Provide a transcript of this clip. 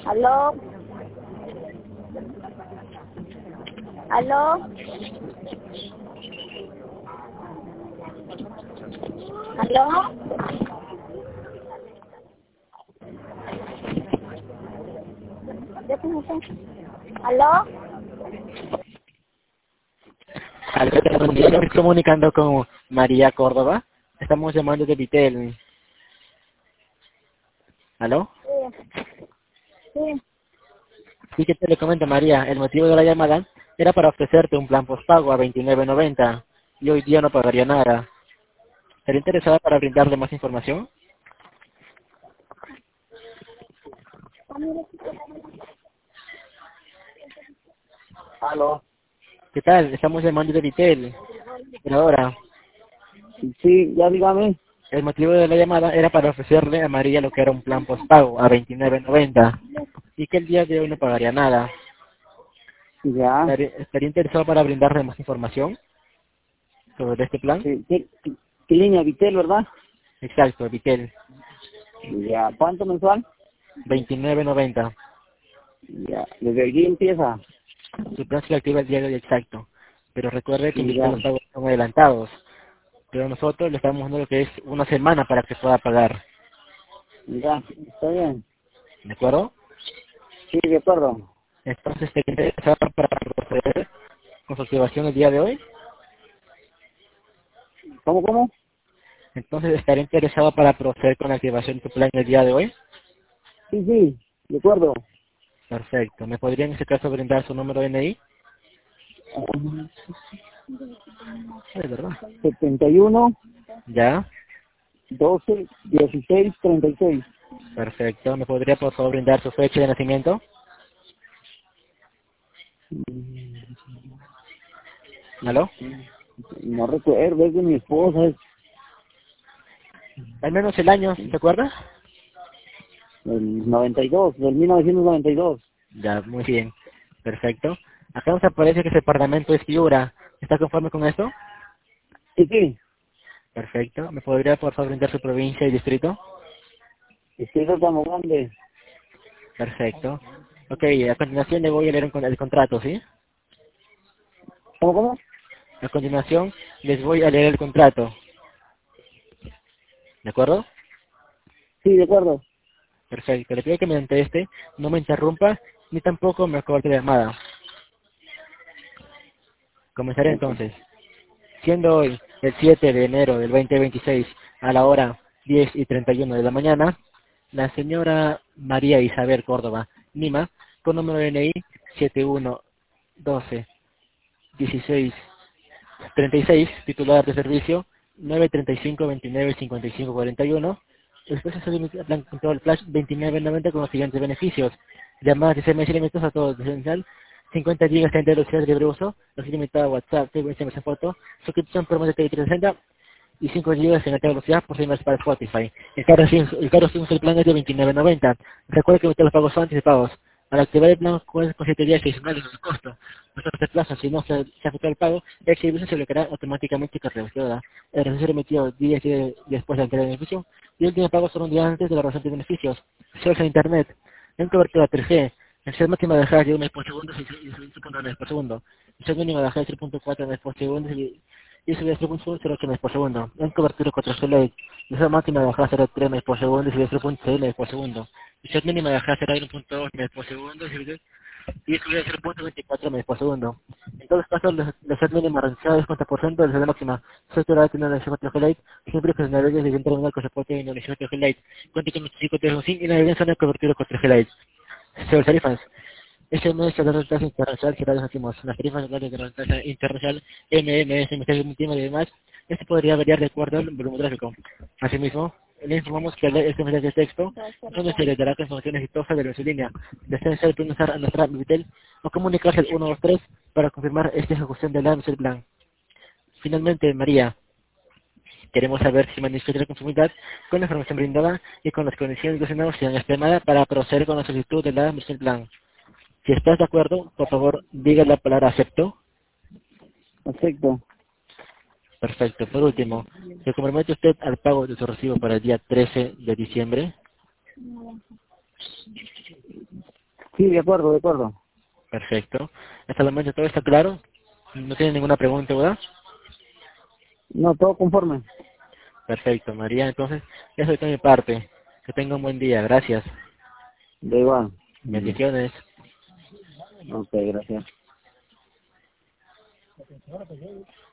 ¿Aló? ¿Aló? ¿Aló? ¿Aló? Aló, buen día. Estoy comunicando con María Córdoba. Estamos llamando de Vitel. ¿Aló? Sí. Sí, que te le comento, María. El motivo de la llamada era para ofrecerte un plan postpago a 29.90 y hoy día no pagaría nada. ¿Estaría interesada para brindarle más información? Aló. ¿Qué tal? Estamos llamando de Vitel. Pero ahora, Sí, ya dígame. el motivo de la llamada era para ofrecerle a María lo que era un plan postpago a 29.90 y que el día de hoy no pagaría nada. Ya. ¿Estaría interesado para brindarle más información sobre este plan? Sí, ¿qué línea? Vitel, ¿verdad? Exacto, Vitel. Ya. ¿Cuánto mensual? 29.90. Ya. Desde allí empieza. Su plan se activa el día de hoy exacto. Pero recuerde que Ya. los pagos son adelantados. Pero nosotros le estamos dando lo que es una semana para que pueda pagar. Ya. Está bien. ¿De acuerdo? Sí, de acuerdo. Entonces, ¿te interesa para proceder con su activación el día de hoy? ¿Cómo? Entonces, ¿estaría interesado para proceder con la activación de tu plan el día de hoy? Sí. De acuerdo. Perfecto. ¿Me podría en ese caso brindar su número de DNI? Sí, ¿verdad? 71, Ya. 12, 16, 36. Perfecto. ¿Me podría por favor brindar su fecha de nacimiento? ¿Aló? No recuerdo, es de mi esposa, es Al menos el año, ¿se acuerda? del 92, del 1992. Ya, muy bien. Perfecto. Acá nos aparece que ese departamento es Piura. ¿Está conforme con esto? Sí. Perfecto. ¿Me podría por favor brindar su provincia y distrito? Estoy tratando grande. Perfecto. Ok, a continuación le voy a leer el contrato, ¿sí? ¿Cómo? A continuación les voy a leer el contrato. ¿De acuerdo? Sí, de acuerdo. Perfecto. Le pido que mediante este no me interrumpa ni tampoco me corte la llamada. Comenzaré Ok. entonces. Siendo hoy el 7 de enero del 2026 a la hora 10:31 de la mañana, la señora María Isabel Córdoba Nima, con número de DNI 71121636, titular de servicio 935295541. Después se limita plan control flash 29.90 con los siguientes beneficios: llamadas de SMS ilimitadas a todos, esencial 50 GB de velocidad de libre uso, los ilimitados a WhatsApp, Facebook, SMS, foto, suscripción por más de 360 y 5 GB en alta velocidad por 6 meses para Spotify. El caro SIM el plan es de 29.90. Recuerde que usted los pagos son anticipados. Al activar el plan con 7 días adicionales de su costo. No se plazo, si no se afecta el pago, el servicio se bloqueará automáticamente y cargada. El registro emitido 10 días después de la entrega del beneficio y el último pago solo un día antes de la razón de beneficios. Servicios en Internet. En cobertura 3G. Velocidad máxima de hash de 1 mes por segundo y 6.9 megas por segundo. Velocidad mínima de hash de 3.4 megas por segundo y subir 3.08 megas por segundo. En cobertura 4G Lite. Velocidad máxima de hash de 3 megas por segundo y subir 3.6 megas por segundo. Velocidad mínima de hash de 1.2 megas por segundo y subir 0.24 megas por segundo. En todos los casos, la velocidad mínima realizada es 50% de la velocidad máxima. Software de tecnología 4G Lite, siempre que se navegue desde un terminal con soporte de tecnología 4G Lite. Cuenta con 5 y navegue en zona de cobertura 4G Lite. Sobre tarifas. Ese mes de la tasa internacional que radios hacemos, las tarifas de la tasa internacional MMS, mensaje multimedia y demás, este podría variar de acuerdo al volumen gráfico. Asimismo, le informamos que este mensaje de texto no se le dará con información exitosa de nuestra línea. Desea ser pronunciar a nuestra Vitel o comunicarse al 123 para confirmar esta ejecución del del plan. Finalmente, María, queremos saber si manifiesta la conformidad con la información brindada y con las condiciones relacionadas en esta llamada para proceder con la solicitud de la del plan. Si estás de acuerdo, por favor, diga la palabra acepto. Perfecto. Perfecto. Por último, ¿se compromete usted al pago de su recibo para el día 13 de diciembre? Sí, de acuerdo, de acuerdo. Perfecto. Hasta el momento todo está claro. No tiene ninguna pregunta, ¿verdad? No, todo conforme. Perfecto, María. Entonces, eso es de mi parte. Que tenga un buen día. Gracias. Da igual. Bendiciones. Ok, gracias.